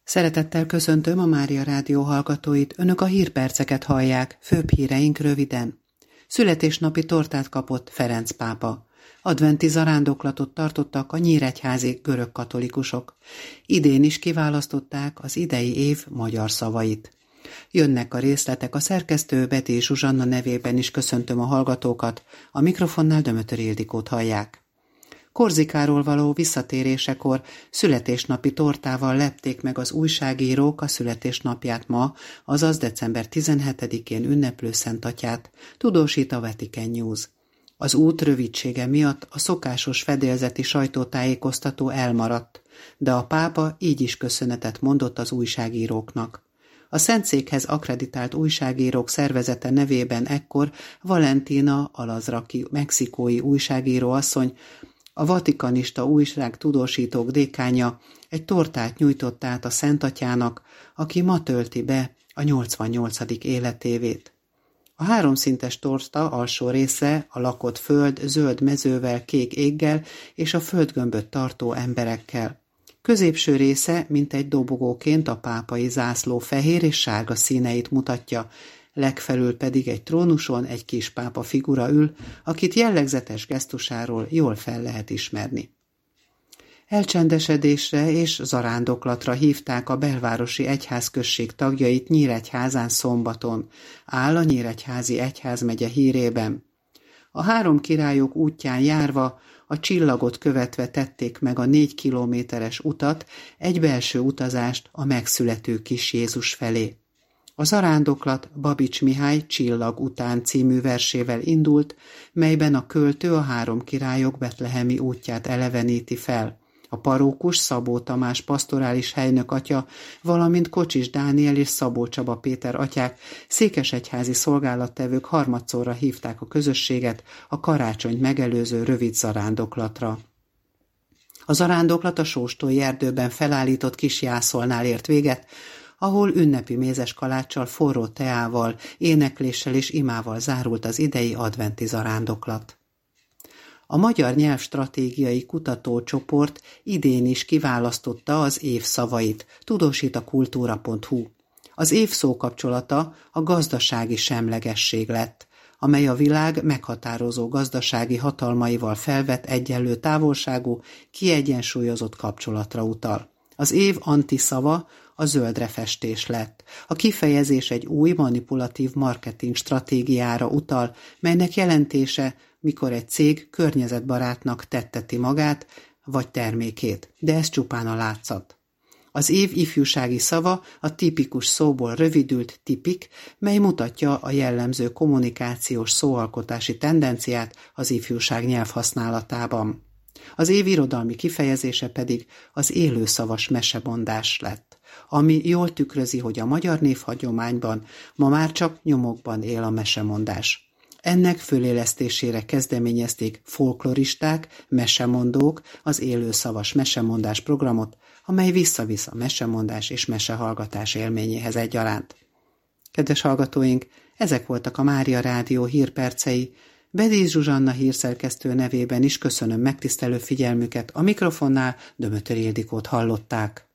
Szeretettel köszöntöm a Mária Rádió hallgatóit, önök a hírperceket hallják, főbb híreink röviden. Születésnapi tortát kapott Ferenc pápa. Adventi zarándoklatot tartottak a nyíregyházi görög katolikusok. Idén is kiválasztották az idei év magyar szavait. Jönnek a részletek, a szerkesztő Betty Zsuzsanna nevében is köszöntöm a hallgatókat, a mikrofonnál Dömötör Ildikót hallják. Korzikáról való visszatérésekor születésnapi tortával lepték meg az újságírók a születésnapját ma, azaz december 17-én ünneplő Szent Atyát, tudósít a Vatican News. Az út rövidsége miatt a szokásos fedélzeti sajtótájékoztató elmaradt, de a pápa így is köszönetet mondott az újságíróknak. A Szentszékhez akkreditált újságírók szervezete nevében ekkor Valentina Alazraki mexikói újságíróasszony, a vatikanista újság tudósítók dékánja egy tortát nyújtott át a Szent Atyának, aki ma tölti be a 88. életévét. A háromszintes torta alsó része a lakott föld zöld mezővel, kék éggel és a földgömböt tartó emberekkel. Középső része mintegy dobogóként a pápai zászló fehér és sárga színeit mutatja, legfelül pedig egy trónuson egy kis pápa figura ül, akit jellegzetes gesztusáról jól fel lehet ismerni. Elcsendesedésre és zarándoklatra hívták a belvárosi egyházközség tagjait Nyíregyházán szombaton, áll a Nyíregyházi egyházmegye hírében. A három királyok útján járva, a csillagot követve tették meg a 4 kilométeres utat, egy belső utazást a megszülető kis Jézus felé. A zarándoklat Babics Mihály Csillag után című versével indult, melyben a költő a három királyok betlehemi útját eleveníti fel. A parókus Szabó Tamás pastorális helynök atya, valamint Kocsis Dániel és Szabó Csaba Péter atyák, székesegyházi szolgálattevők harmadszorra hívták a közösséget a karácsonyt megelőző rövid zarándoklatra. A zarándoklat a Sóstói erdőben felállított kis jászolnál ért véget, ahol ünnepi mézes kaláccsal, forró teával, énekléssel és imával zárult az idei adventi zarándoklat. A Magyar Nyelvstratégiai Kutatócsoport idén is kiválasztotta az év szavait, tudósít a kultúra.hu. Az év szókapcsolata a gazdasági semlegesség lett, amely a világ meghatározó gazdasági hatalmaival felvett egyenlő távolságú, kiegyensúlyozott kapcsolatra utal. Az év antiszava a zöldre festés lett. A kifejezés egy új manipulatív marketing stratégiára utal, melynek jelentése, mikor egy cég környezetbarátnak tetteti magát vagy termékét, de ez csupán a látszat. Az év ifjúsági szava a tipikus szóból rövidült tipik, mely mutatja a jellemző kommunikációs szóalkotási tendenciát az ifjúság nyelvhasználatában. Az év irodalmi kifejezése pedig az élőszavas mesemondás lett, ami jól tükrözi, hogy a magyar névhagyományban ma már csak nyomokban él a mesemondás. Ennek fölélesztésére kezdeményezték folkloristák, mesemondók az élőszavas mesemondás programot, amely visszavisz a mesemondás és mesehallgatás élményéhez egyaránt. Kedves hallgatóink, ezek voltak a Mária Rádió hírpercei. Betty Zsuzsanna hírszerkesztő nevében is köszönöm megtisztelő figyelmüket, a mikrofonnál Dömötör Ildikót hallották.